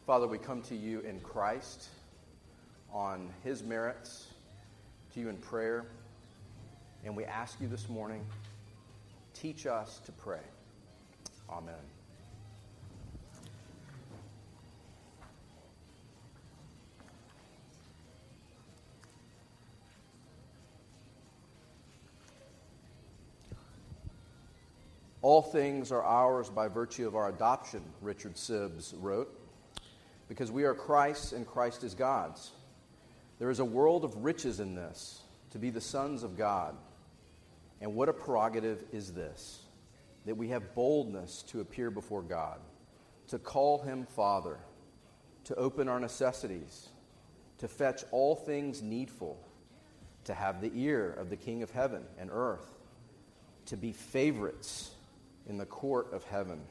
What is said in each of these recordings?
Father, we come to you in Christ on his merits, to you in prayer, and we ask you this morning, teach us to pray. Amen. All things are ours by virtue of our adoption, Richard Sibbes wrote, because we are Christ's and Christ is God's. There is a world of riches in this, to be the sons of God. And what a prerogative is this, that we have boldness to appear before God, to call him Father, to open our necessities, to fetch all things needful, to have the ear of the King of heaven and earth, to be favorites in the court of heaven.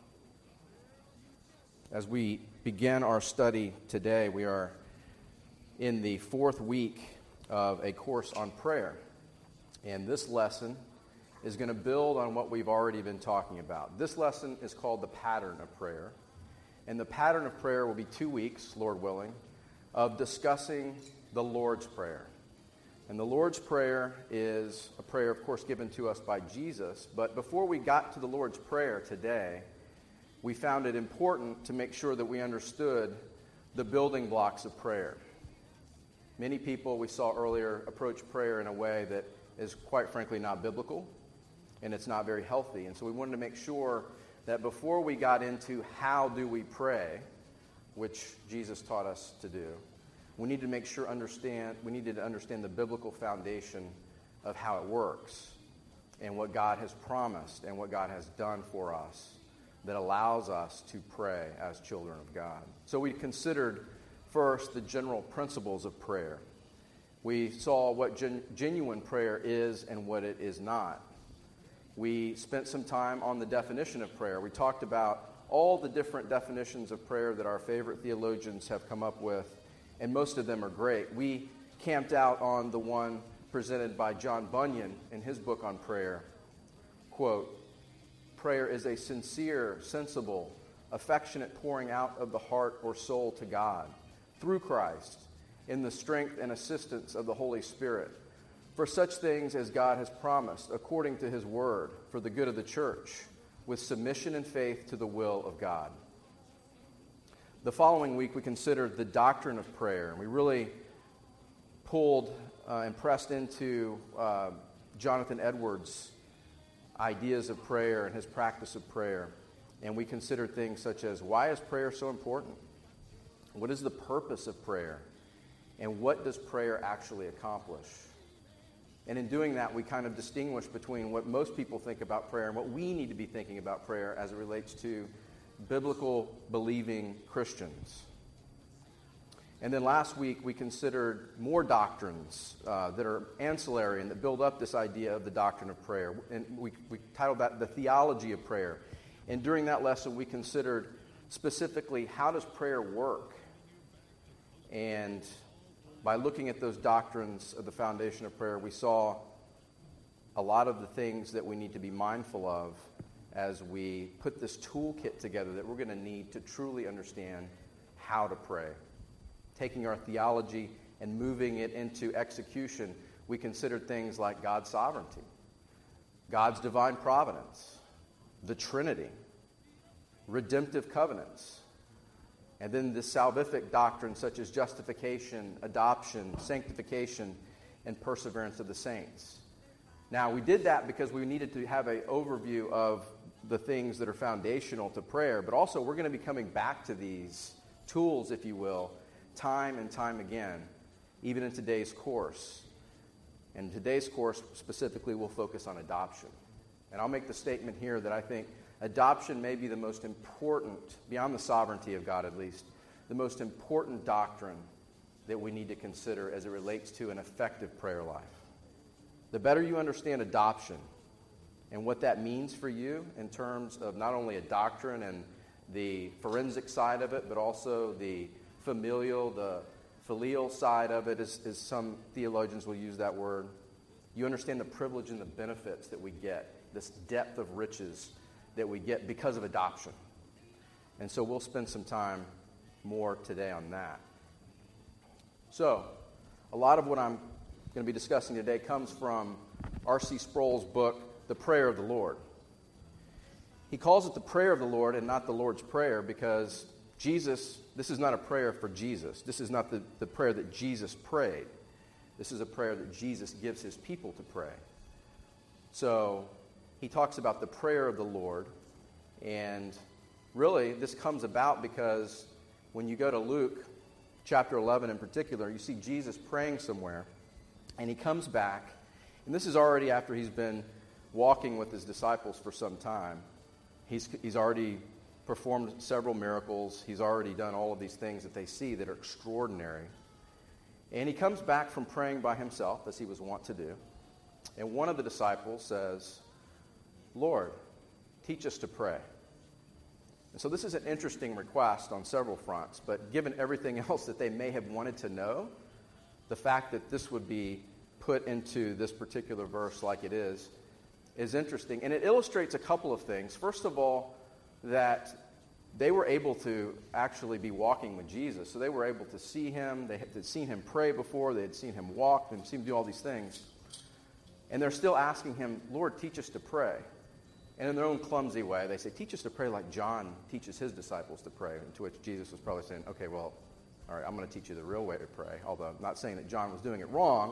As we begin our study today, we are in the fourth week of a course on prayer. And this lesson is going to build on what we've already been talking about. This lesson is called the pattern of prayer. And the pattern of prayer will be 2 weeks, Lord willing, of discussing the Lord's Prayer. And the Lord's Prayer is a prayer, of course, given to us by Jesus. But before we got to the Lord's Prayer today, we found it important to make sure that we understood the building blocks of prayer. Many people, we saw earlier, approach prayer in a way that is quite frankly not biblical, and it's not very healthy. And so we wanted to make sure that before we got into how do we pray, which Jesus taught us to do, we needed to understand the biblical foundation of how it works and what God has promised and what God has done for us that allows us to pray as children of God. So we considered first the general principles of prayer. We saw what genuine prayer is and what it is not. We spent some time on the definition of prayer. We talked about all the different definitions of prayer that our favorite theologians have come up with, and most of them are great. We camped out on the one presented by John Bunyan in his book on prayer. Quote, "Prayer is a sincere, sensible, affectionate pouring out of the heart or soul to God through Christ in the strength and assistance of the Holy Spirit for such things as God has promised according to his word for the good of the church with submission and faith to the will of God." The following week, we considered the doctrine of prayer. We really pulled and pressed into Jonathan Edwards' ideas of prayer and his practice of prayer. And we considered things such as, why is prayer so important? What is the purpose of prayer? And what does prayer actually accomplish? And in doing that, we kind of distinguish between what most people think about prayer and what we need to be thinking about prayer as it relates to biblical believing Christians. And then last week we considered more doctrines that are ancillary and that build up this idea of the doctrine of prayer. And we titled that the theology of prayer. And during that lesson we considered specifically how does prayer work? And by looking at those doctrines of the foundation of prayer, we saw a lot of the things that we need to be mindful of as we put this toolkit together that we're going to need to truly understand how to pray. Taking our theology and moving it into execution, we considered things like God's sovereignty, God's divine providence, the Trinity, redemptive covenants, and then the salvific doctrines such as justification, adoption, sanctification, and perseverance of the saints. Now, we did that because we needed to have an overview of the things that are foundational to prayer, but also we're going to be coming back to these tools, if you will, time and time again, even in today's course. And today's course specifically will focus on adoption. And I'll make the statement here that I think adoption may be the most important, beyond the sovereignty of God at least, the most important doctrine that we need to consider as it relates to an effective prayer life. The better you understand adoption and what that means for you in terms of not only a doctrine and the forensic side of it, but also the filial side of it, as some theologians will use that word. You understand the privilege and the benefits that we get, this depth of riches that we get because of adoption. And so we'll spend some time more today on that. So, a lot of what I'm going to be discussing today comes from R.C. Sproul's book, The Prayer of the Lord. He calls it the prayer of the Lord and not the Lord's Prayer because this is not a prayer for Jesus. This is not the prayer that Jesus prayed. This is a prayer that Jesus gives his people to pray. So he talks about the prayer of the Lord, and really this comes about because when you go to Luke chapter 11 in particular, you see Jesus praying somewhere, and he comes back, and this is already after he's been walking with his disciples for some time. He's already performed several miracles. He's already done all of these things that they see that are extraordinary. And he comes back from praying by himself, as he was wont to do. And one of the disciples says, "Lord, teach us to pray." And so this is an interesting request on several fronts, but given everything else that they may have wanted to know, the fact that this would be put into this particular verse like it is interesting. And it illustrates a couple of things. First of all, that they were able to actually be walking with Jesus. So they were able to see him. They had seen him pray before. They had seen him walk and seen him do all these things. And they're still asking him, "Lord, teach us to pray." And in their own clumsy way, they say, "Teach us to pray like John teaches his disciples to pray." And to which Jesus was probably saying, "Okay, well, all right, I'm going to teach you the real way to pray." Although I'm not saying that John was doing it wrong,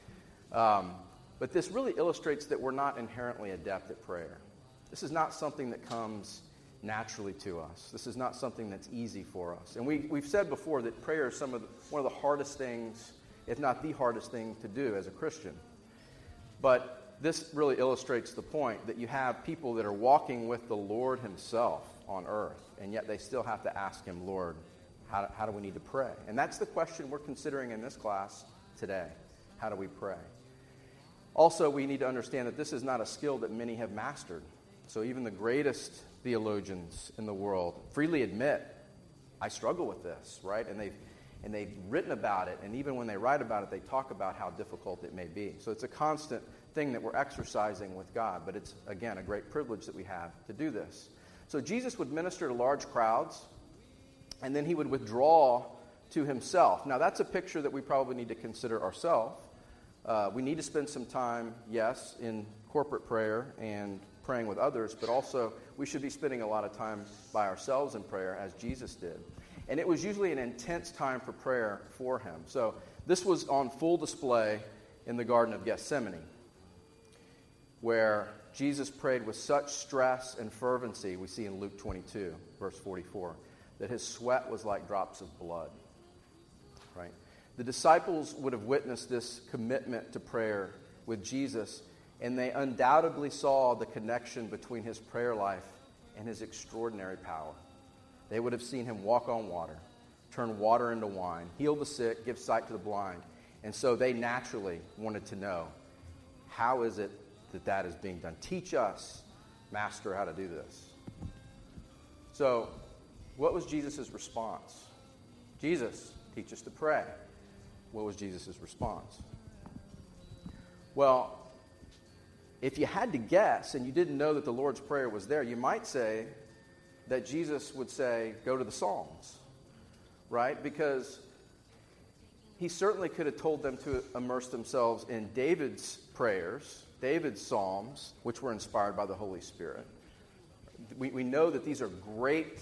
but this really illustrates that we're not inherently adept at prayer. This is not something that comes naturally to us. This is not something that's easy for us. And we've said before that prayer is one of the hardest things, if not the hardest thing to do as a Christian. But this really illustrates the point that you have people that are walking with the Lord himself on earth, and yet they still have to ask him, "Lord, how do we need to pray?" And that's the question we're considering in this class today. How do we pray? Also, we need to understand that this is not a skill that many have mastered. So even the greatest theologians in the world freely admit, "I struggle with this," right? And they've written about it, and even when they write about it, they talk about how difficult it may be. So it's a constant thing that we're exercising with God, but it's, again, a great privilege that we have to do this. So Jesus would minister to large crowds, and then he would withdraw to himself. Now, that's a picture that we probably need to consider ourselves. We need to spend some time, yes, in corporate prayer and praying with others, but also we should be spending a lot of time by ourselves in prayer as Jesus did. And it was usually an intense time for prayer for him. So this was on full display in the Garden of Gethsemane, where Jesus prayed with such stress and fervency, we see in Luke 22, verse 44, that his sweat was like drops of blood. Right? The disciples would have witnessed this commitment to prayer with Jesus, and they undoubtedly saw the connection between his prayer life and his extraordinary power. They would have seen him walk on water, turn water into wine, heal the sick, give sight to the blind. And so they naturally wanted to know, how is it that is being done? Teach us, Master, how to do this. So, what was Jesus' response? Jesus, teach us to pray. What was Jesus' response? Well, if you had to guess and you didn't know that the Lord's Prayer was there, you might say that Jesus would say, go to the Psalms, right? Because he certainly could have told them to immerse themselves in David's prayers, David's Psalms, which were inspired by the Holy Spirit. We know that these are great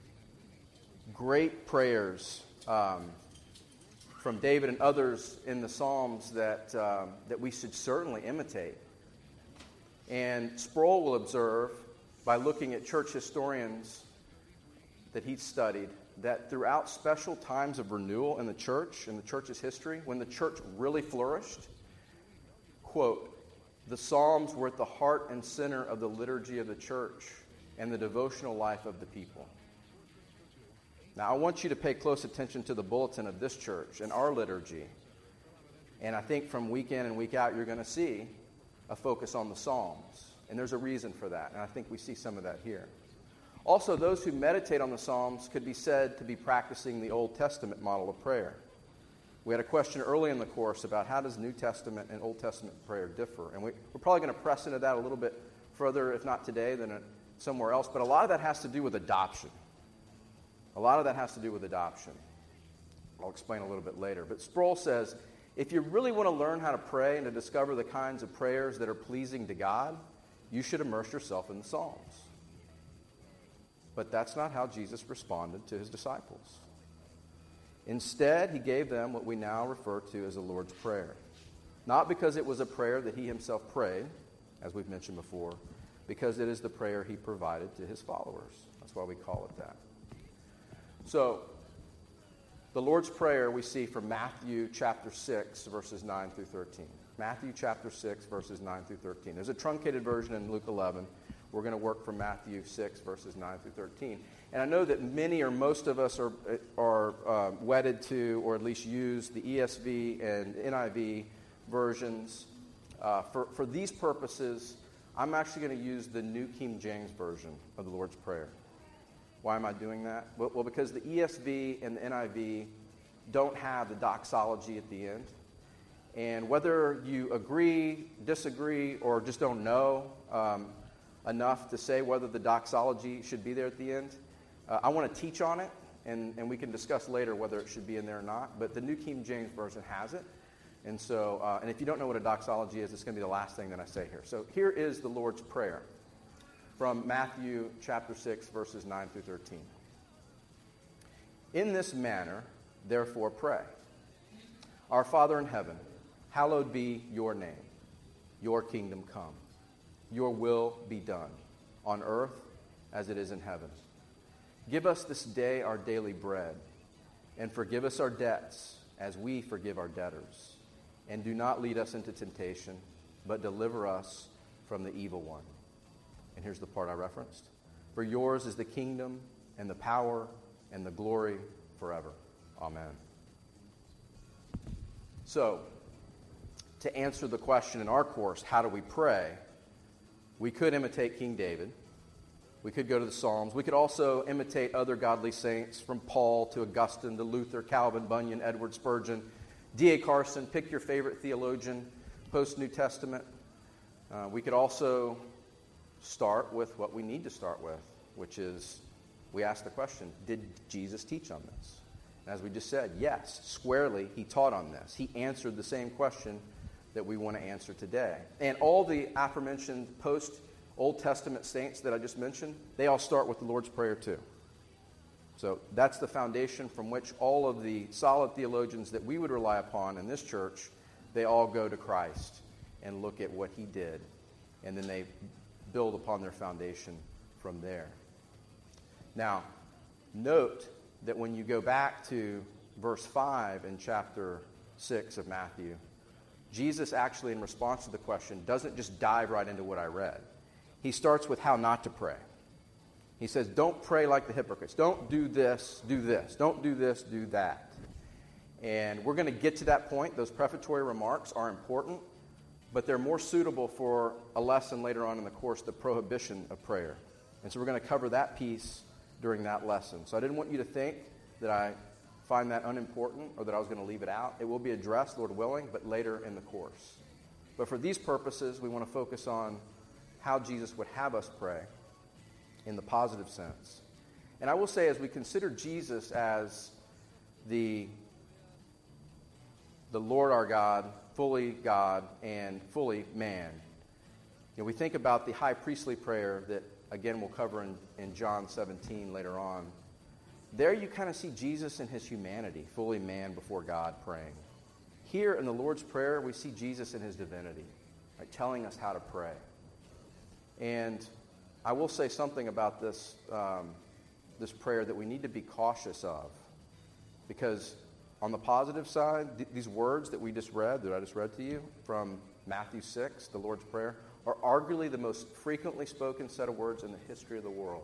prayers from David and others in the Psalms that we should certainly imitate. And Sproul will observe, by looking at church historians that he's studied, that throughout special times of renewal in the church's history, when the church really flourished, quote, the Psalms were at the heart and center of the liturgy of the church and the devotional life of the people. Now, I want you to pay close attention to the bulletin of this church and our liturgy. And I think from week in and week out, you're going to see a focus on the Psalms. And there's a reason for that. And I think we see some of that here. Also, those who meditate on the Psalms could be said to be practicing the Old Testament model of prayer. We had a question early in the course about how does New Testament and Old Testament prayer differ. And we're probably going to press into that a little bit further, if not today, then somewhere else. But a lot of that has to do with adoption. A lot of that has to do with adoption. I'll explain a little bit later. But Sproul says, if you really want to learn how to pray and to discover the kinds of prayers that are pleasing to God, you should immerse yourself in the Psalms. But that's not how Jesus responded to his disciples. Instead, he gave them what we now refer to as the Lord's Prayer. Not because it was a prayer that he himself prayed, as we've mentioned before, because it is the prayer he provided to his followers. That's why we call it that. So, the Lord's Prayer we see from Matthew chapter 6, verses 9 through 13. Matthew chapter 6, verses 9 through 13. There's a truncated version in Luke 11. We're going to work from Matthew 6, verses 9 through 13. And I know that many or most of us are wedded to, or at least use, the ESV and NIV versions. For these purposes, I'm actually going to use the New King James Version of the Lord's Prayer. Why am I doing that? Well, because the ESV and the NIV don't have the doxology at the end. And whether you agree, disagree, or just don't know enough to say whether the doxology should be there at the end, I want to teach on it, and we can discuss later whether it should be in there or not. But the New King James Version has it. And so, and if you don't know what a doxology is, it's going to be the last thing that I say here. So here is the Lord's Prayer from Matthew chapter 6, verses 9 through 13. In this manner, therefore, pray. Our Father in heaven, hallowed be your name. Your kingdom come. Your will be done, on earth as it is in heaven. Give us this day our daily bread, and forgive us our debts as we forgive our debtors. And do not lead us into temptation, but deliver us from the evil one. And here's the part I referenced. For yours is the kingdom and the power and the glory forever. Amen. So, to answer the question in our course, how do we pray? We could imitate King David. We could go to the Psalms. We could also imitate other godly saints, from Paul to Augustine to Luther, Calvin, Bunyan, Edward Spurgeon, D.A. Carson. Pick your favorite theologian, post-New Testament. We could also start with what we need to start with, which is, we ask the question, did Jesus teach on this? And as we just said, yes, squarely, he taught on this. He answered the same question that we want to answer today. And all the aforementioned post-Old Testament saints that I just mentioned, they all start with the Lord's Prayer too. So that's the foundation from which all of the solid theologians that we would rely upon in this church, they all go to Christ and look at what he did. And then they build upon their foundation from there. Now, note that when you go back to verse 5 in chapter 6 of Matthew, Jesus actually, in response to the question, doesn't just dive right into what I read. He starts with how not to pray. He says, don't pray like the hypocrites. Don't do this, do this. Don't do this, do that. And we're going to get to that point. Those prefatory remarks are important, but they're more suitable for a lesson later on in the course, the prohibition of prayer. And so we're going to cover that piece during that lesson. So I didn't want you to think that I find that unimportant or that I was going to leave it out. It will be addressed, Lord willing, but later in the course. But for these purposes, we want to focus on how Jesus would have us pray in the positive sense. And I will say, as we consider Jesus as the Lord our God and fully man, we think about the high priestly prayer that, again, we'll cover in John 17 later on. There you kind of see Jesus in his humanity, fully man before God praying. Here in the Lord's Prayer, we see Jesus in his divinity, right, telling us how to pray. And I will say something about this prayer that we need to be cautious of, because on the positive side, these words that I just read to you from Matthew 6, the Lord's Prayer, are arguably the most frequently spoken set of words in the history of the world.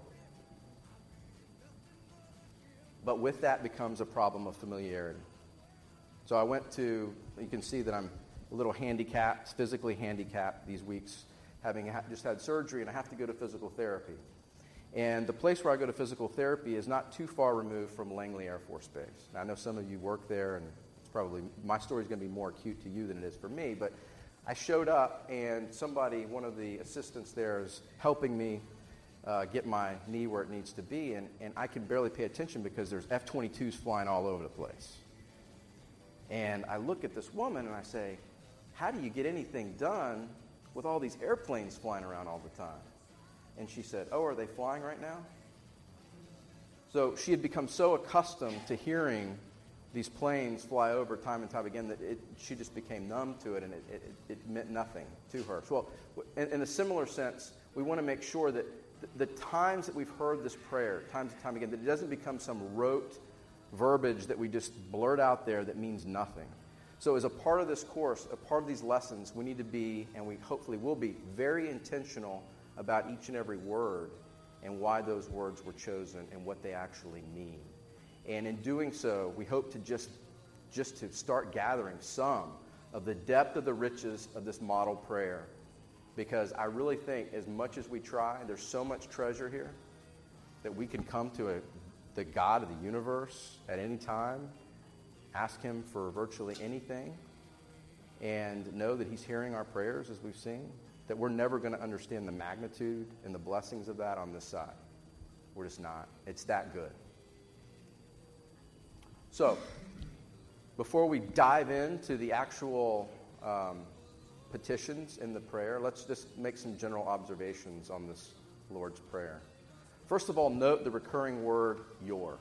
But with that becomes a problem of familiarity. So I you can see that I'm a little handicapped, physically handicapped these weeks, having just had surgery, and I have to go to physical therapy. And the place where I go to physical therapy is not too far removed from Langley Air Force Base. Now, I know some of you work there, and it's probably, my story is going to be more acute to you than it is for me, but I showed up, and one of the assistants there is helping me get my knee where it needs to be, and I can barely pay attention because there's F-22s flying all over the place. And I look at this woman and I say, how do you get anything done with all these airplanes flying around all the time? And she said, oh, are they flying right now? So she had become so accustomed to hearing these planes fly over time and time again that she just became numb to it, and it meant nothing to her. So, well, in a similar sense, we want to make sure that the times that we've heard this prayer, times and time again, that it doesn't become some rote verbiage that we just blurt out there that means nothing. So as a part of this course, a part of these lessons, we need to be, and we hopefully will be, very intentional about each and every word and why those words were chosen and what they actually mean. And in doing so, we hope to just to start gathering some of the depth of the riches of this model prayer. Because I really think as much as we try, there's so much treasure here that we can come to the God of the universe at any time, ask him for virtually anything, and know that he's hearing our prayers as we've seen, that we're never going to understand the magnitude and the blessings of that on this side. We're just not. It's that good. So, before we dive into the actual petitions in the prayer, let's just make some general observations on this Lord's Prayer. First of all, note the recurring word, your.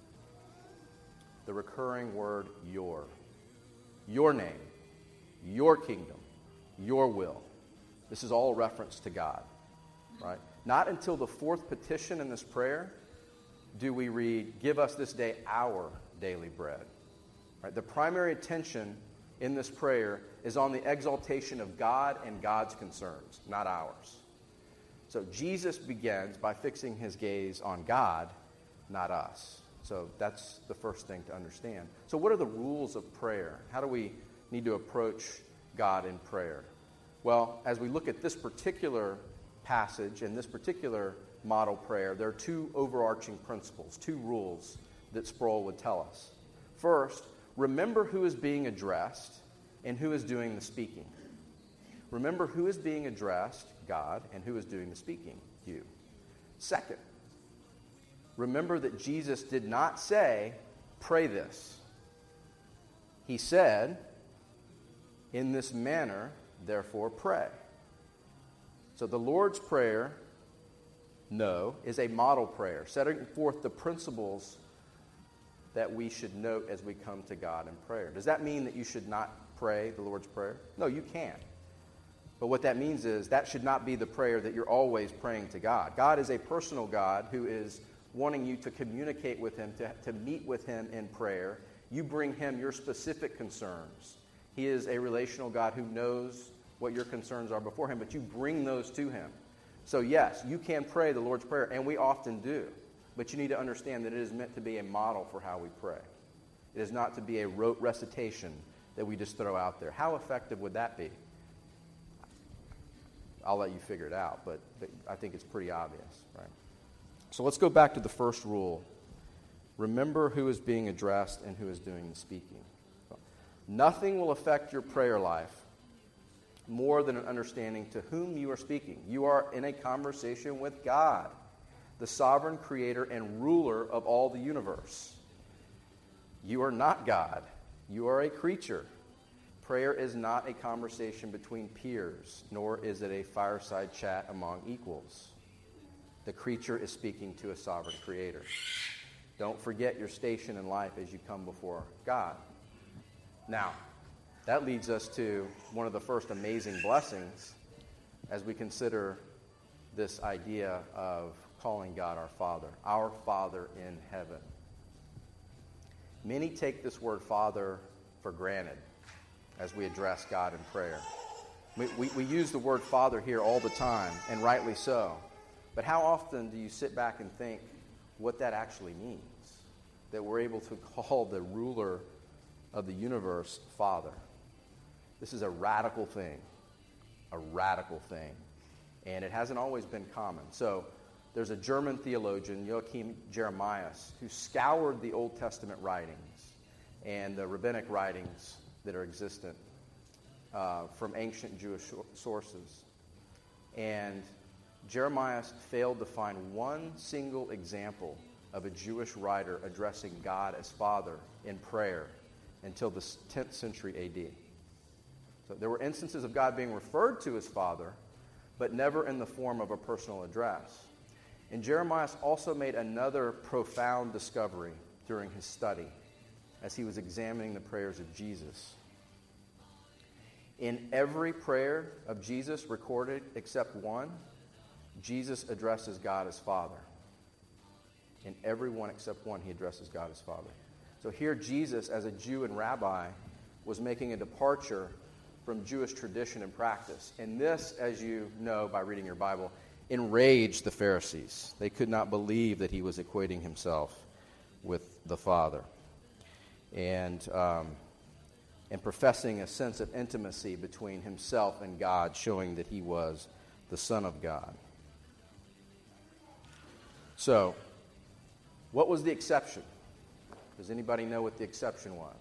The recurring word, your. Your name, your kingdom, your will. This is all reference to God, right? Not until the fourth petition in this prayer do we read, give us this day our daily bread. Right? The primary attention in this prayer is on the exaltation of God and God's concerns, not ours. So Jesus begins by fixing his gaze on God, not us. So that's the first thing to understand. So what are the rules of prayer? How do we need to approach God in prayer? Well, as we look at this particular passage and this particular model prayer, there are two overarching principles, two rules that Sproul would tell us. First, remember who is being addressed and who is doing the speaking. Remember who is being addressed, God, and who is doing the speaking, you. Second, remember that Jesus did not say, pray this. He said, in this manner, therefore pray. So the Lord's Prayer, is a model prayer, setting forth the principles that we should note as we come to God in prayer. Does that mean that you should not pray the Lord's Prayer? No, you can. But what that means is that should not be the prayer that you're always praying to God. God is a personal God who is wanting you to communicate with him, to meet with him in prayer. You bring him your specific concerns. He is a relational God who knows what your concerns are before him, but you bring those to him. So yes, you can pray the Lord's Prayer, and we often do. But you need to understand that it is meant to be a model for how we pray. It is not to be a rote recitation that we just throw out there. How effective would that be? I'll let you figure it out, but I think it's pretty obvious, right? So let's go back to the first rule. Remember who is being addressed and who is doing the speaking. Nothing will affect your prayer life more than an understanding to whom you are speaking. You are in a conversation with God, the sovereign creator and ruler of all the universe. You are not God. You are a creature. Prayer is not a conversation between peers, nor is it a fireside chat among equals. The creature is speaking to a sovereign creator. Don't forget your station in life as you come before God. Now, that leads us to one of the first amazing blessings as we consider this idea of calling God our Father in heaven. Many take this word Father for granted as we address God in prayer. We use the word Father here all the time, and rightly so. But how often do you sit back and think what that actually means? That we're able to call the ruler of the universe Father. This is a radical thing. And it hasn't always been common. So there's a German theologian, Joachim Jeremias, who scoured the Old Testament writings and the rabbinic writings that are existent from ancient Jewish sources. And Jeremiah failed to find one single example of a Jewish writer addressing God as Father in prayer until the 10th century A.D. So there were instances of God being referred to as Father, but never in the form of a personal address. And Jeremiah also made another profound discovery during his study as he was examining the prayers of Jesus. In every prayer of Jesus recorded except one, Jesus addresses God as Father. In every one except one, he addresses God as Father. So here Jesus, as a Jew and rabbi, was making a departure from Jewish tradition and practice. And this, as you know by reading your Bible, enraged the Pharisees. They could not believe that he was equating himself with the Father and professing a sense of intimacy between himself and God, showing that he was the Son of God. So, what was the exception? Does anybody know what the exception was?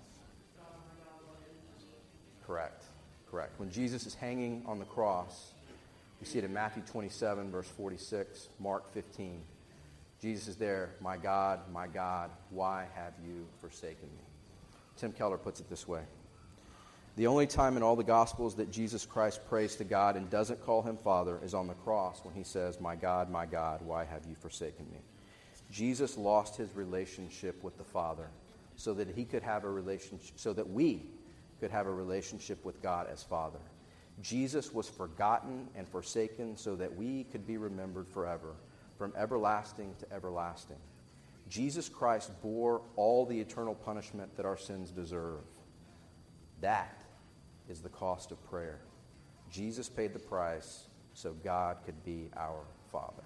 Correct. When Jesus is hanging on the cross, we see it in Matthew 27, verse 46, Mark 15. Jesus is there, my God, why have you forsaken me? Tim Keller puts it this way. The only time in all the Gospels that Jesus Christ prays to God and doesn't call him Father is on the cross when he says, my God, why have you forsaken me? Jesus lost his relationship with the Father so that he could have a relationship, so that we could have a relationship with God as Father. Jesus was forgotten and forsaken so that we could be remembered forever, from everlasting to everlasting. Jesus Christ bore all the eternal punishment that our sins deserve. That is the cost of prayer. Jesus paid the price so God could be our Father.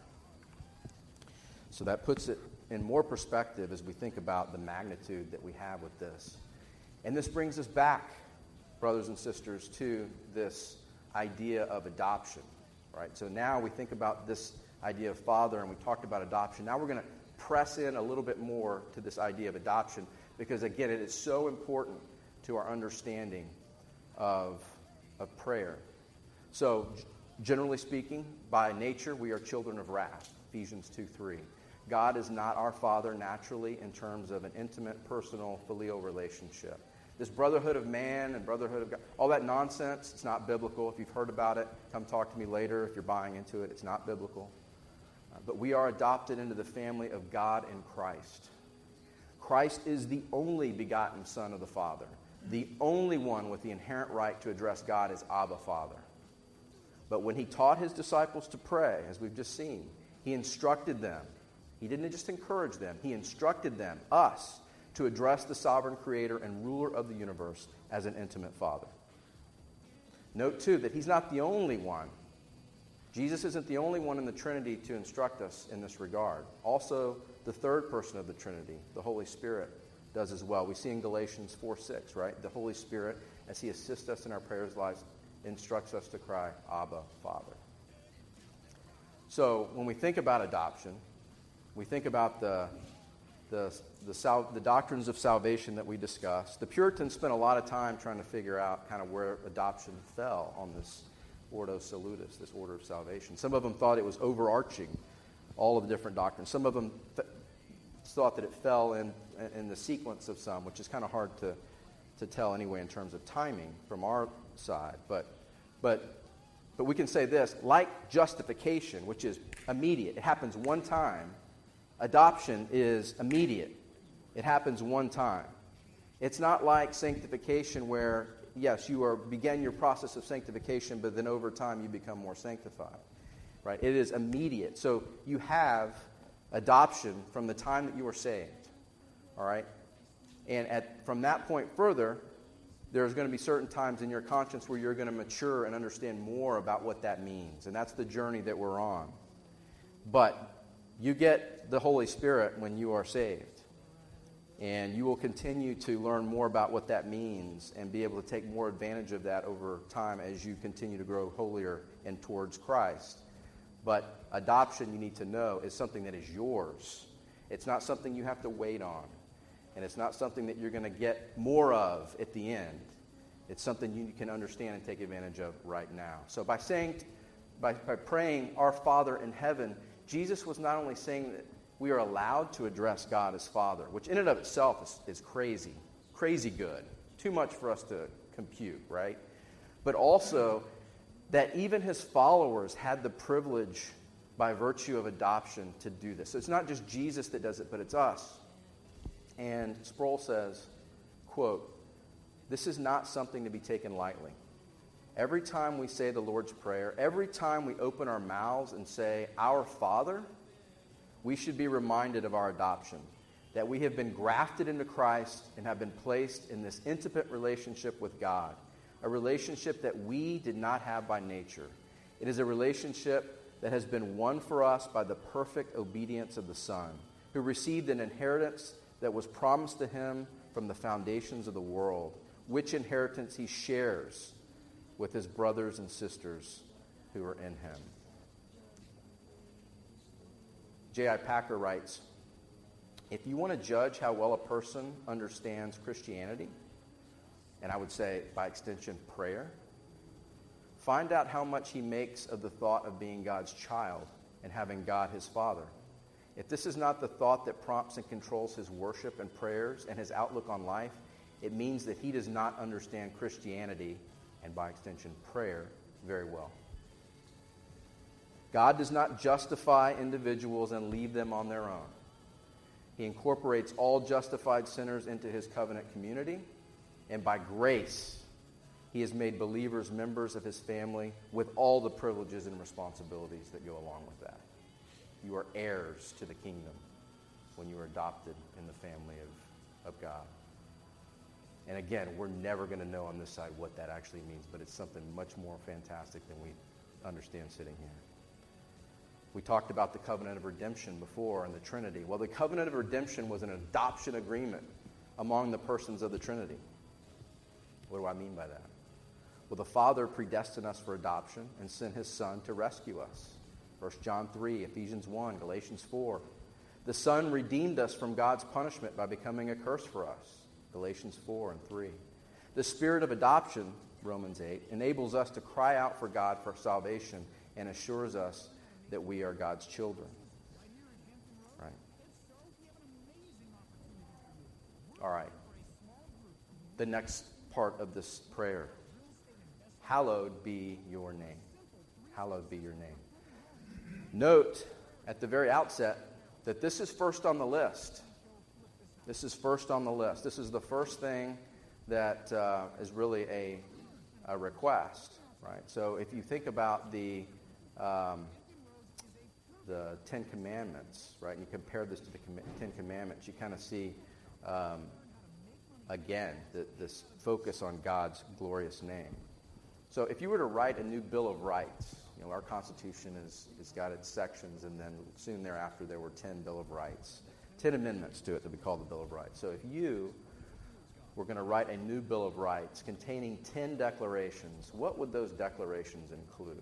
So that puts it in more perspective as we think about the magnitude that we have with this. And this brings us back, brothers and sisters, to this idea of adoption, right? So now we think about this idea of Father, and we talked about adoption. Now we're going to press in a little bit more to this idea of adoption because, again, it is so important to our understanding of prayer. So, generally speaking, by nature, we are children of wrath, Ephesians 2:3. God is not our Father naturally in terms of an intimate, personal, filial relationship. This brotherhood of man and brotherhood of God, all that nonsense, it's not biblical. If you've heard about it, come talk to me later. If you're buying into it, it's not biblical. But we are adopted into the family of God in Christ. Christ is the only begotten Son of the Father, the only one with the inherent right to address God as Abba, Father. But when he taught his disciples to pray, as we've just seen, he instructed them. He didn't just encourage them. He instructed them, us, to address the sovereign creator and ruler of the universe as an intimate Father. Note, too, that he's not the only one. Jesus isn't the only one in the Trinity to instruct us in this regard. Also, the third person of the Trinity, the Holy Spirit, does as well. We see in Galatians 4:6, right? The Holy Spirit, as he assists us in our prayers lives, instructs us to cry, Abba, Father. So, when we think about adoption, we think about the doctrines of salvation that we discussed. The Puritans spent a lot of time trying to figure out kind of where adoption fell on this Ordo Salutis, this order of salvation. Some of them thought it was overarching all of the different doctrines. Some of them thought that it fell in the sequence of some, which is kind of hard to tell anyway in terms of timing from our side. But we can say this, like justification, which is immediate. It happens one time. Adoption is immediate. It happens one time. It's not like sanctification where, yes, you begin your process of sanctification, but then over time you become more sanctified. Right? It is immediate. So you have adoption from the time that you are saved. All right? And from that point further, there's going to be certain times in your conscience where you're going to mature and understand more about what that means. And that's the journey that we're on. But you get the Holy Spirit when you are saved. And you will continue to learn more about what that means and be able to take more advantage of that over time as you continue to grow holier and towards Christ. But adoption, you need to know, is something that is yours. It's not something you have to wait on. And it's not something that you're going to get more of at the end. It's something you can understand and take advantage of right now. So by saying by praying, Our Father in heaven, Jesus was not only saying that we are allowed to address God as Father, which in and of itself is crazy, crazy good, too much for us to compute, right? But also that even his followers had the privilege by virtue of adoption to do this. So it's not just Jesus that does it, but it's us. And Sproul says, quote, "This is not something to be taken lightly. Every time we say the Lord's Prayer, every time we open our mouths and say, Our Father, we should be reminded of our adoption, that we have been grafted into Christ and have been placed in this intimate relationship with God, a relationship that we did not have by nature. It is a relationship that has been won for us by the perfect obedience of the Son, who received an inheritance that was promised to him from the foundations of the world, which inheritance he shares with his brothers and sisters who are in him." J.I. Packer writes, "If you want to judge how well a person understands Christianity, and I would say, by extension, prayer, find out how much he makes of the thought of being God's child and having God his Father. If this is not the thought that prompts and controls his worship and prayers and his outlook on life, it means that he does not understand Christianity, and by extension, prayer, very well. God does not justify individuals and leave them on their own. He incorporates all justified sinners into his covenant community, and by grace, he has made believers members of his family with all the privileges and responsibilities that go along with that. You are heirs to the kingdom when you are adopted in the family of God." And again, we're never going to know on this side what that actually means, but it's something much more fantastic than we understand sitting here. We talked about the covenant of redemption before and the Trinity. Well, the covenant of redemption was an adoption agreement among the persons of the Trinity. What do I mean by that? Well, the Father predestined us for adoption and sent his Son to rescue us. 1 John 3, Ephesians 1, Galatians 4. The Son redeemed us from God's punishment by becoming a curse for us. Galatians 4 and 3. The Spirit of adoption, Romans 8, enables us to cry out for God for salvation and assures us that we are God's children. Right? All right. The next part of this prayer. Hallowed be your name. Hallowed be your name. Note at the very outset that this is first on the list. This is first on the list. This is the first thing that is really a request, right? So if you think about the Ten Commandments, right, and you compare this to the Ten Commandments, you kind of see, again, this focus on God's glorious name. So if you were to write a new Bill of Rights, our Constitution has got its sections, and then soon thereafter there were 10 Bill of Rights. 10 amendments to it that we call the Bill of Rights. So if you were going to write a new Bill of Rights containing 10 declarations, what would those declarations include?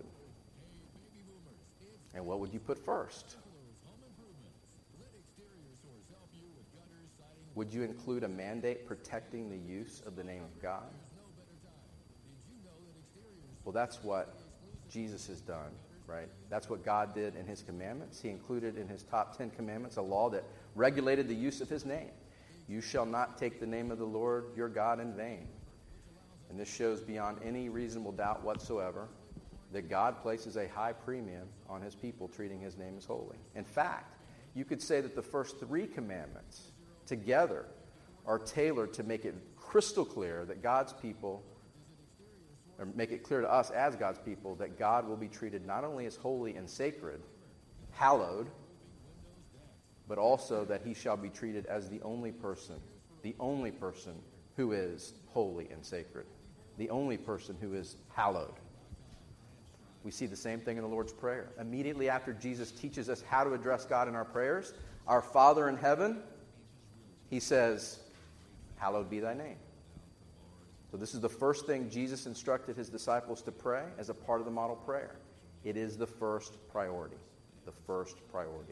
And what would you put first? Would you include a mandate protecting the use of the name of God? Well, that's what Jesus has done, right? That's what God did in his commandments. He included in his top 10 commandments a law that regulated the use of his name. You shall not take the name of the Lord your God in vain. And this shows beyond any reasonable doubt whatsoever that God places a high premium on his people treating his name as holy. In fact, you could say that the first 3 commandments together are tailored to make it crystal clear that God's people, or make it clear to us as God's people, that God will be treated not only as holy and sacred, hallowed, but also that he shall be treated as the only person who is holy and sacred, the only person who is hallowed. We see the same thing in the Lord's Prayer. Immediately after Jesus teaches us how to address God in our prayers, our Father in heaven, he says, hallowed be thy name. So this is the first thing Jesus instructed his disciples to pray as a part of the model prayer. It is the first priority. The first priority.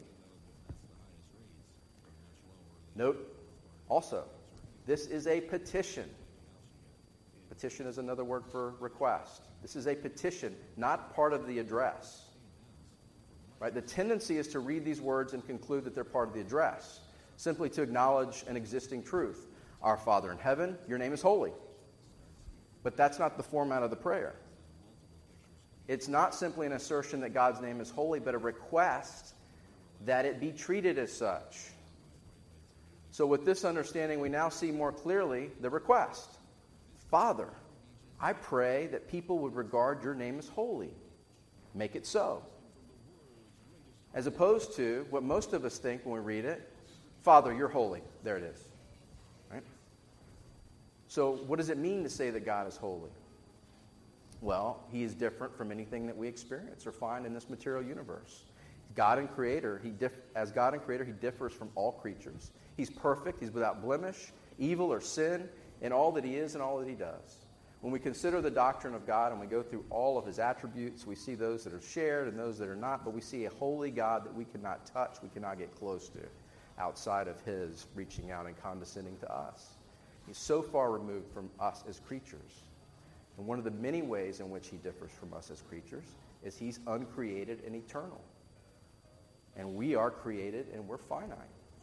Note also, this is a petition. Petition is another word for request. This is a petition, not part of the address. Right? The tendency is to read these words and conclude that they're part of the address, simply to acknowledge an existing truth. Our Father in heaven, your name is holy. But that's not the format of the prayer. It's not simply an assertion that God's name is holy, but a request that it be treated as such. So with this understanding, we now see more clearly the request. Father, I pray that people would regard your name as holy. Make it so. As opposed to what most of us think when we read it, Father, you're holy. There it is. Right? So what does it mean to say that God is holy? Well, he is different from anything that we experience or find in this material universe. God and Creator, as God and Creator, he differs from all creatures. He's perfect. He's without blemish, evil, or sin in all that he is and all that he does. When we consider the doctrine of God and we go through all of his attributes, we see those that are shared and those that are not, but we see a holy God that we cannot touch, we cannot get close to, outside of his reaching out and condescending to us. He's so far removed from us as creatures. And one of the many ways in which he differs from us as creatures is he's uncreated and eternal. And we are created and we're finite.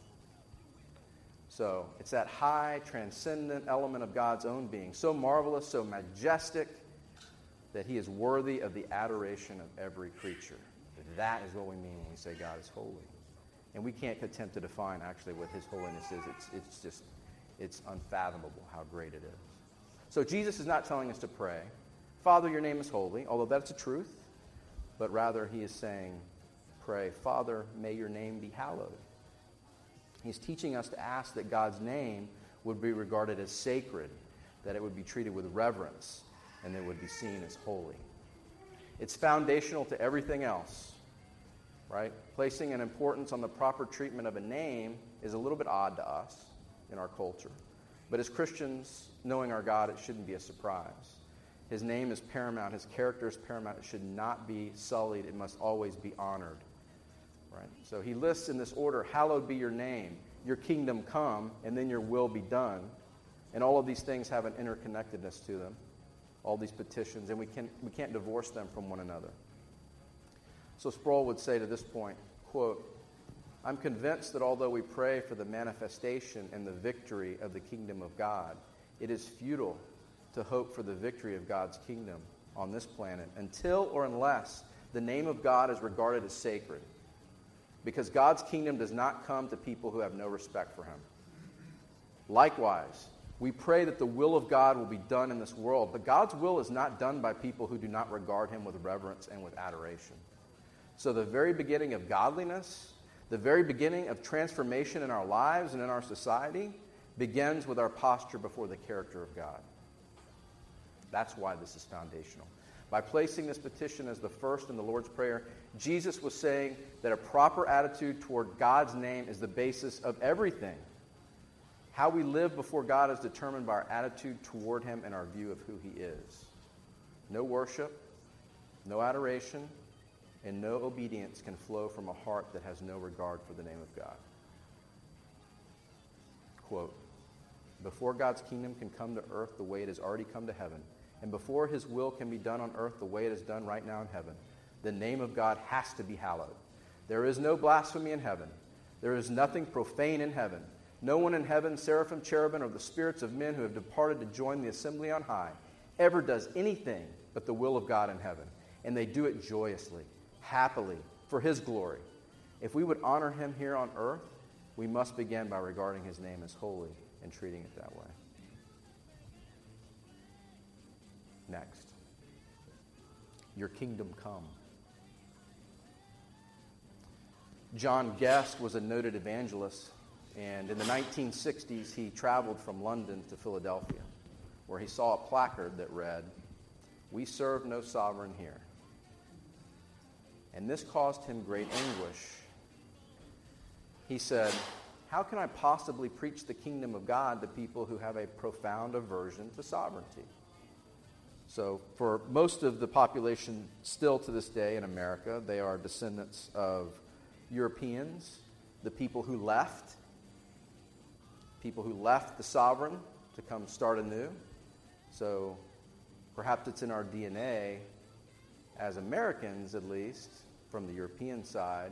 So it's that high, transcendent element of God's own being, so marvelous, so majestic, that he is worthy of the adoration of every creature. That is what we mean when we say God is holy. And we can't attempt to define actually what his holiness is. It's unfathomable how great it is. So Jesus is not telling us to pray, Father, your name is holy, although that's a truth, but rather he is saying, pray, Father, may your name be hallowed. He's teaching us to ask that God's name would be regarded as sacred, that it would be treated with reverence, and that it would be seen as holy. It's foundational to everything else, right? Placing an importance on the proper treatment of a name is a little bit odd to us in our culture. But as Christians, knowing our God, it shouldn't be a surprise. His name is paramount. His character is paramount. It should not be sullied. It must always be honored. Right? So he lists in this order, hallowed be your name, your kingdom come, and then your will be done. And all of these things have an interconnectedness to them, all these petitions, and we can't divorce them from one another. So Sproul would say to this point, quote, I'm convinced that although we pray for the manifestation and the victory of the kingdom of God, it is futile to hope for the victory of God's kingdom on this planet until or unless the name of God is regarded as sacred. Because God's kingdom does not come to people who have no respect for him. Likewise, we pray that the will of God will be done in this world, but God's will is not done by people who do not regard him with reverence and with adoration. So the very beginning of godliness, the very beginning of transformation in our lives and in our society begins with our posture before the character of God. That's why this is foundational. By placing this petition as the first in the Lord's Prayer, Jesus was saying that a proper attitude toward God's name is the basis of everything. How we live before God is determined by our attitude toward him and our view of who he is. No worship, no adoration, and no obedience can flow from a heart that has no regard for the name of God. Quote, before God's kingdom can come to earth the way it has already come to heaven, and before his will can be done on earth the way it is done right now in heaven, the name of God has to be hallowed. There is no blasphemy in heaven. There is nothing profane in heaven. No one in heaven, seraphim, cherubim, or the spirits of men who have departed to join the assembly on high, ever does anything but the will of God in heaven. And they do it joyously, happily, for his glory. If we would honor him here on earth, we must begin by regarding his name as holy and treating it that way. Next, your kingdom come. John Guest was a noted evangelist, and in the 1960s he traveled from London to Philadelphia, where he saw a placard that read, "We serve no sovereign here." And this caused him great anguish. He said, how can I possibly preach the kingdom of God to people who have a profound aversion to sovereignty? So for most of the population still to this day in America, they are descendants of Europeans, the people who left the sovereign to come start anew. So Perhaps it's in our DNA, as Americans at least, from the European side,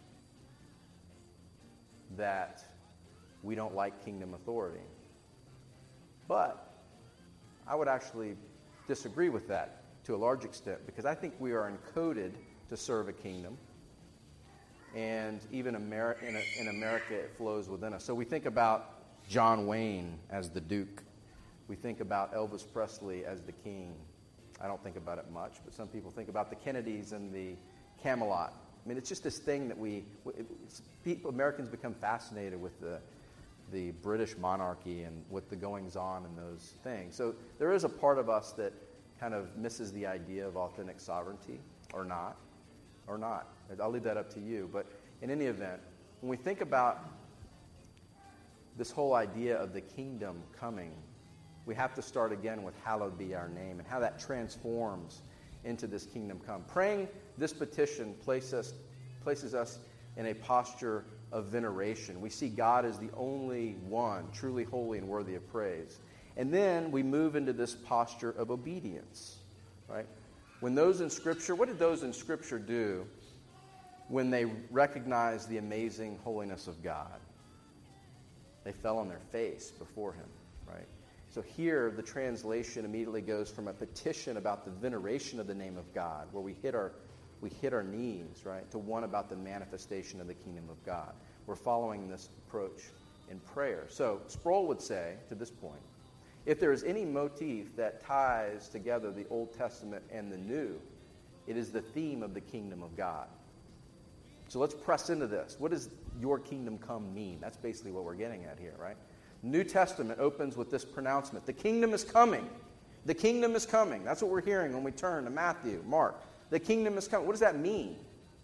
that we don't like kingdom authority. But I would actually disagree with that to a large extent, because I think we are encoded to serve a kingdom. And even in America, it flows within us. So we think about John Wayne as the Duke. We think about Elvis Presley as the king. I don't think about it much, but some people think about the Kennedys and the Camelot. I mean, it's just this thing that Americans become fascinated with the British monarchy and with the goings-on and those things. So there is a part of us that kind of misses the idea of authentic sovereignty, or not. I'll leave that up to you. But in any event, when we think about this whole idea of the kingdom coming, we have to start again with hallowed be our name and how that transforms into this kingdom come. Praying this petition places us in a posture of veneration. We see God as the only one, truly holy and worthy of praise. And then we move into this posture of obedience, right? When those in Scripture, what did those in Scripture do when they recognized the amazing holiness of God? They fell on their face before him, right? So here, the translation immediately goes from a petition about the veneration of the name of God, where we hit our knees, right, to one about the manifestation of the kingdom of God. We're following this approach in prayer. So Sproul would say, to this point, if there is any motif that ties together the Old Testament and the New, it is the theme of the kingdom of God. So let's press into this. What does your kingdom come mean? That's basically what we're getting at here, right? New Testament opens with this pronouncement. The kingdom is coming. The kingdom is coming. That's what we're hearing when we turn to Matthew, Mark. The kingdom is coming. What does that mean?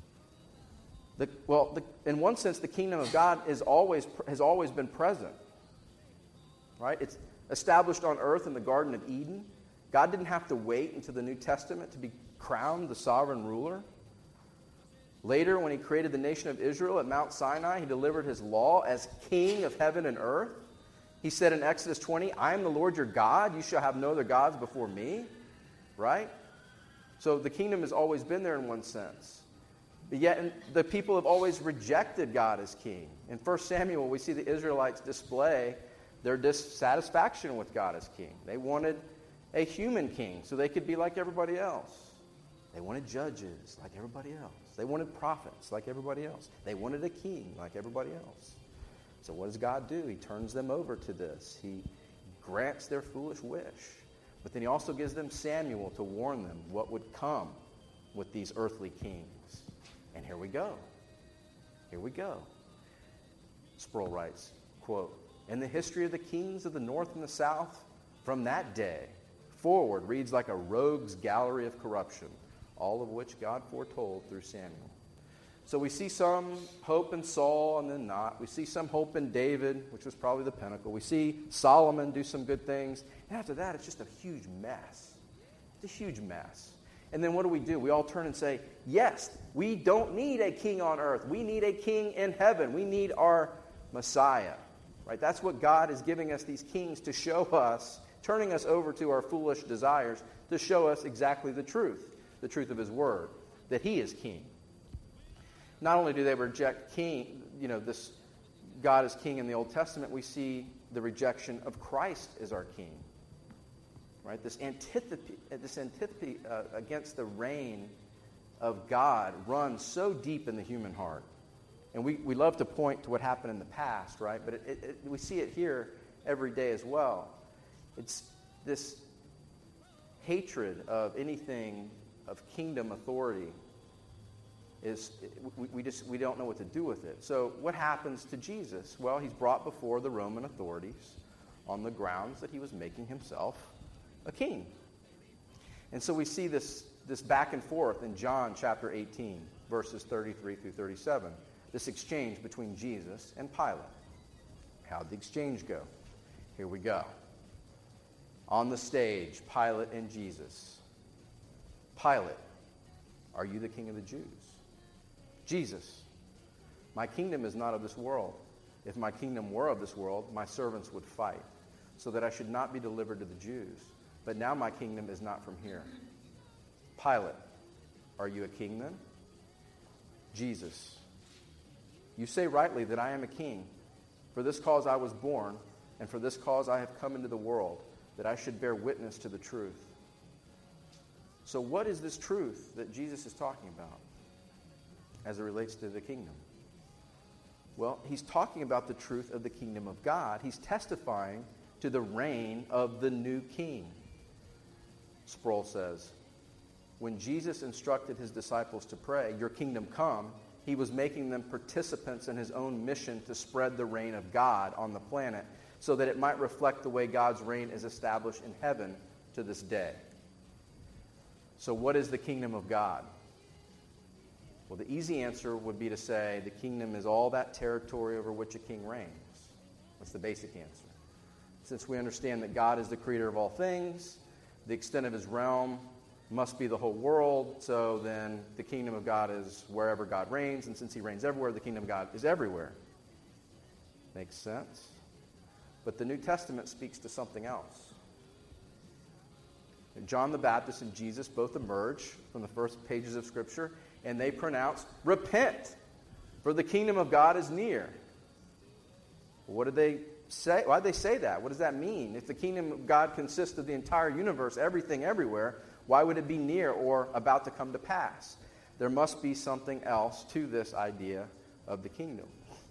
In one sense, the kingdom of God has always been present, right? It's established on earth in the Garden of Eden. God didn't have to wait until the New Testament to be crowned the sovereign ruler. Later, when he created the nation of Israel at Mount Sinai, he delivered his law as king of heaven and earth. He said in Exodus 20, I am the Lord your God. You shall have no other gods before me. Right? So the kingdom has always been there in one sense. But yet the people have always rejected God as king. In 1 Samuel, we see the Israelites display their dissatisfaction with God as king. They wanted a human king so they could be like everybody else. They wanted judges like everybody else. They wanted prophets like everybody else. They wanted a king like everybody else. So what does God do? He turns them over to this. He grants their foolish wish. But then he also gives them Samuel to warn them what would come with these earthly kings. And here we go. Here we go. Sproul writes, quote, in the history of the kings of the north and the south, from that day forward reads like a rogue's gallery of corruption, all of which God foretold through Samuel. So we see some hope in Saul and then not. We see some hope in David, which was probably the pinnacle. We see Solomon do some good things. And after that, it's just a huge mess. It's a huge mess. And then what do? We all turn and say, yes, we don't need a king on earth. We need a king in heaven. We need our Messiah. Right? That's what God is giving us, these kings, to show us, turning us over to our foolish desires, to show us exactly the truth of his word, that he is king. Not only do they reject king, this God as king in the Old Testament, we see the rejection of Christ as our king. Right? This antipathy against the reign of God runs so deep in the human heart. And we love to point to what happened in the past, right? But we see it here every day as well. It's this hatred of anything of kingdom authority. We don't know what to do with it. So what happens to Jesus? Well, he's brought before the Roman authorities on the grounds that he was making himself a king. And so we see this back and forth in John chapter 18, verses 33 through 37. This exchange between Jesus and Pilate. How'd the exchange go? Here we go. On the stage, Pilate and Jesus. Pilate, are you the king of the Jews? Jesus, my kingdom is not of this world. If my kingdom were of this world, my servants would fight, so that I should not be delivered to the Jews. but now my kingdom is not from here. Pilate, are you a king then? Jesus, you say rightly that I am a king. For this cause I was born, and for this cause I have come into the world, that I should bear witness to the truth. So what is this truth that Jesus is talking about as it relates to the kingdom? Well, he's talking about the truth of the kingdom of God. He's testifying to the reign of the new king. Sproul says, when Jesus instructed his disciples to pray, "Your kingdom come," he was making them participants in his own mission to spread the reign of God on the planet so that it might reflect the way God's reign is established in heaven to this day. So what is the kingdom of God? Well, the easy answer would be to say the kingdom is all that territory over which a king reigns. That's the basic answer. Since we understand that God is the creator of all things, the extent of his realm must be the whole world, so then the kingdom of God is wherever God reigns, and since he reigns everywhere, the kingdom of God is everywhere. Makes sense? But the New Testament speaks to something else. John the Baptist and Jesus both emerge from the first pages of Scripture, and they pronounce, "Repent, for the kingdom of God is near." What did they say? Why did they say that? What does that mean? If the kingdom of God consists of the entire universe, everything, everywhere, why would it be near or about to come to pass? There must be something else to this idea of the kingdom.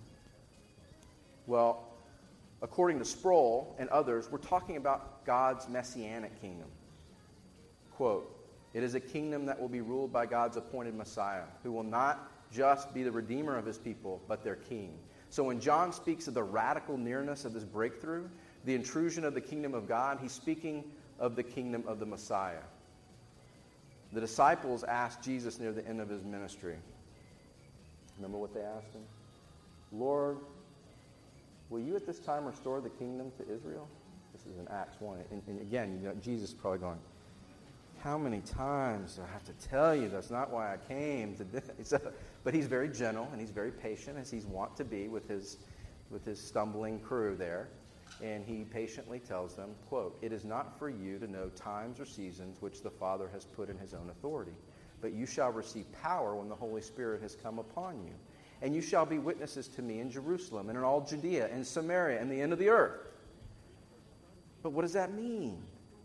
Well, according to Sproul and others, we're talking about God's messianic kingdom. Quote, "It is a kingdom that will be ruled by God's appointed Messiah, who will not just be the redeemer of his people, but their king." So when John speaks of the radical nearness of this breakthrough, the intrusion of the kingdom of God, he's speaking of the kingdom of the Messiah. The disciples asked Jesus near the end of his ministry. Remember what they asked him? "Lord, will you at this time restore the kingdom to Israel?" This is in Acts 1. And again, Jesus is probably going, "How many times do I have to tell you that's not why I came today?" But he's very gentle and he's very patient, as he's wont to be with his stumbling crew there. And he patiently tells them, quote, "It is not for you to know times or seasons which the Father has put in his own authority, but you shall receive power when the Holy Spirit has come upon you. And you shall be witnesses to me in Jerusalem and in all Judea and Samaria and the end of the earth." But what does that mean?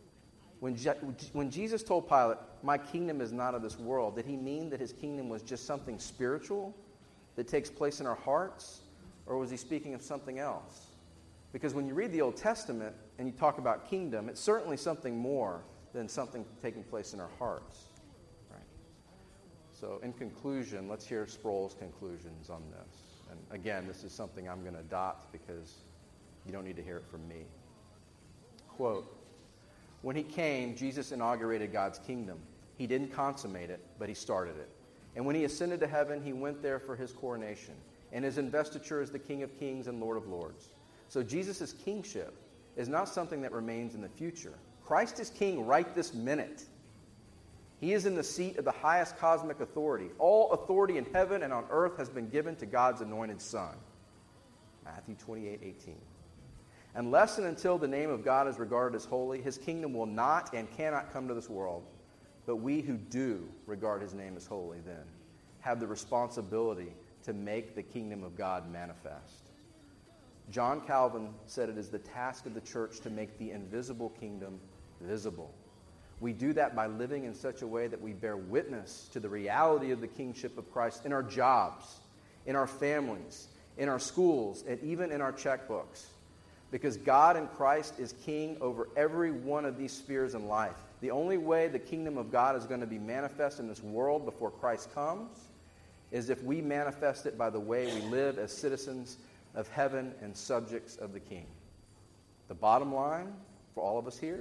When Jesus told Pilate, "My kingdom is not of this world," did he mean that his kingdom was just something spiritual that takes place in our hearts? Or was he speaking of something else? Because when you read the Old Testament and you talk about kingdom, it's certainly something more than something taking place in our hearts. Right? So in conclusion, let's hear Sproul's conclusions on this. And again, this is something I'm going to adopt because you don't need to hear it from me. Quote, "When he came, Jesus inaugurated God's kingdom. He didn't consummate it, but he started it. And when he ascended to heaven, he went there for his coronation and his investiture as the King of Kings and Lord of Lords. So Jesus' kingship is not something that remains in the future. Christ is king right this minute. He is in the seat of the highest cosmic authority. All authority in heaven and on earth has been given to God's anointed Son." Matthew 28:18. "Unless and until the name of God is regarded as holy, his kingdom will not and cannot come to this world. But we who do regard his name as holy then have the responsibility to make the kingdom of God manifest." John Calvin said it is the task of the church to make the invisible kingdom visible. We do that by living in such a way that we bear witness to the reality of the kingship of Christ in our jobs, in our families, in our schools, and even in our checkbooks. Because God in Christ is king over every one of these spheres in life. The only way the kingdom of God is going to be manifest in this world before Christ comes is if we manifest it by the way we live as citizens of heaven and subjects of the King. The bottom line for all of us here,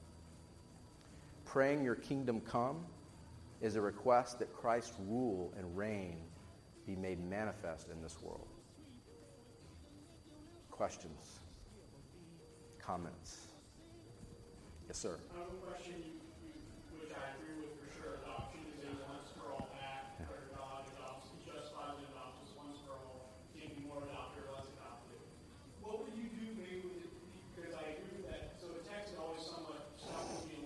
praying your kingdom come is a request that Christ's rule and reign be made manifest in this world. Questions? Comments? Yes, sir. I have a question, which I agree with for sure. Adoption is a once for all act, where God adopts, justifies and adopts us once for all. Can't be more adopted or less adopted. What would you do maybe with it? Because I agree with that. So the text is always somewhat self-revealing.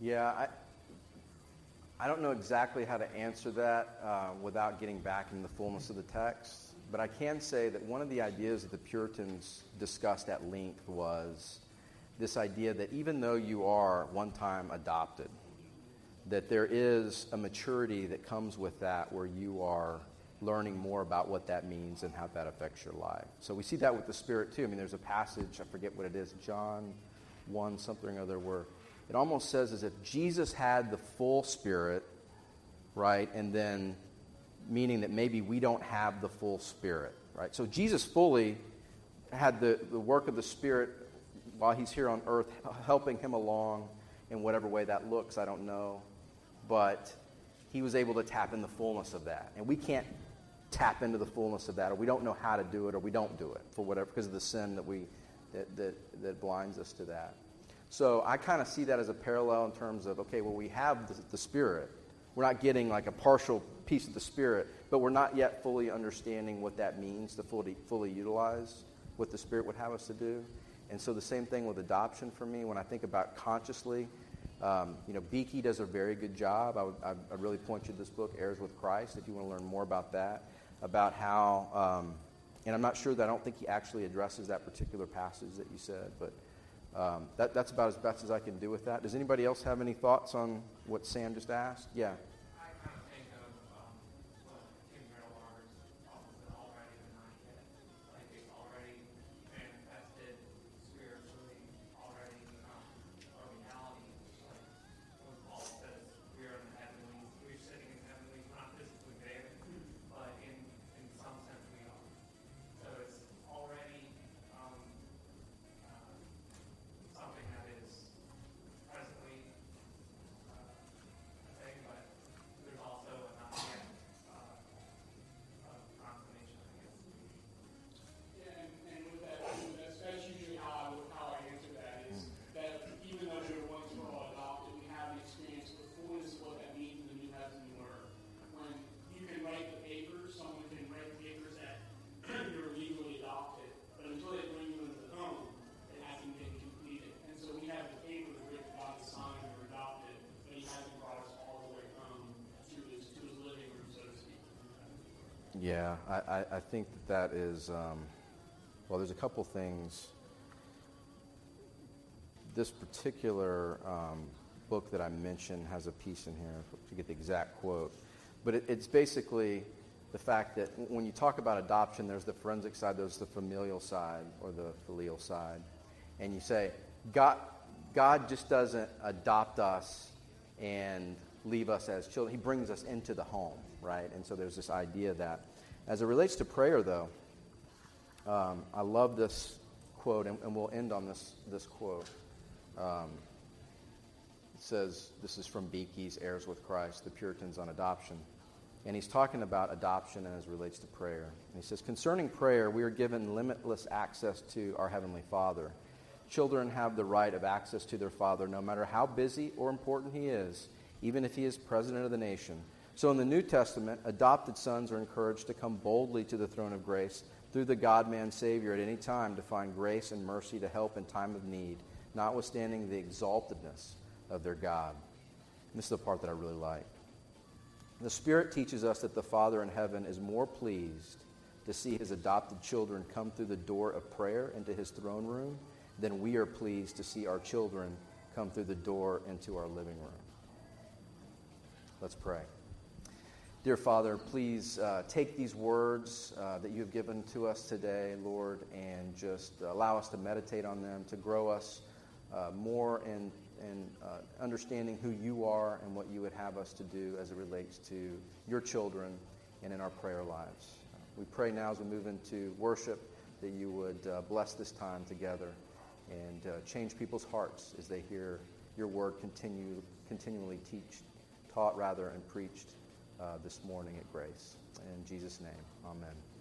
Yeah, I don't know exactly how to answer that without getting back in the fullness of the text, but I can say that one of the ideas that the Puritans discussed at length was this idea that even though you are one time adopted, that there is a maturity that comes with that where you are learning more about what that means and how that affects your life. So we see that with the Spirit too. I mean, there's a passage, I forget what it is, John 1 something or other, where it almost says as if Jesus had the full Spirit, right? And then meaning that maybe we don't have the full Spirit, right? So Jesus fully had the work of the Spirit while he's here on earth, helping him along in whatever way that looks, I don't know. But he was able to tap in the fullness of that. And we can't tap into the fullness of that, or we don't know how to do it, or we don't do it for whatever, because of the sin that blinds us to that. So I kind of see that as a parallel in terms of, okay, well, we have the Spirit. We're not getting like a partial piece of the Spirit, but we're not yet fully understanding what that means to fully utilize what the Spirit would have us to do. And so the same thing with adoption for me. When I think about consciously, Beakey does a very good job. I'd really point you to this book, Heirs with Christ, if you want to learn more about that, about how, and I'm not sure that I don't think he actually addresses that particular passage that you said, but that's about as best as I can do with that. Does anybody else have any thoughts on what Sam just asked? Yeah. I kind of think of what Kim Middlemar's office already denied it. Like it's already manifested spiritually, already a reality. Like when Paul says we are in the heavenlies, we're sitting in the heavenlies, we're not physically there, but in some sense we are. So it's already something that is presently a thing, but there's also a not yet confirmation, I guess. Yeah, and with that, that's usually how I answer that is that even though we were once were all adopted, we have the experience of the fullness of what that means in the new heavens and new earth. When you can write the papers, someone can write the papers that you're legally adopted, but until they bring you into the home, it hasn't been completed. And so we have the papers written by the sign that we're adopted, but he hasn't brought us all the way home to his living room, so to speak. Yeah, I think that is, there's a couple things. This particular book that I mentioned has a piece in here, to get the exact quote. But it's basically the fact that when you talk about adoption, there's the forensic side, there's the familial side, or the filial side. And you say, God just doesn't adopt us and leave us as children. He brings us into the home, right? And so there's this idea that, as it relates to prayer, though, I love this quote, and we'll end on this quote. It says, this is from Beakey's Heirs with Christ, the Puritans on Adoption. And he's talking about adoption as it relates to prayer. And he says, concerning prayer, we are given limitless access to our Heavenly Father. Children have the right of access to their Father no matter how busy or important he is, even if he is president of the nation. So in the New Testament, adopted sons are encouraged to come boldly to the throne of grace through the God-man Savior at any time to find grace and mercy to help in time of need, notwithstanding the exaltedness of their God. And this is the part that I really like. The Spirit teaches us that the Father in heaven is more pleased to see his adopted children come through the door of prayer into his throne room than we are pleased to see our children come through the door into our living room. Let's pray. Dear Father, please take these words that you have given to us today, Lord, and just allow us to meditate on them, to grow us more in understanding who you are and what you would have us to do as it relates to your children and in our prayer lives. We pray now as we move into worship that you would bless this time together and change people's hearts as they hear your word continually taught and preached this morning at Grace. In Jesus' name, amen.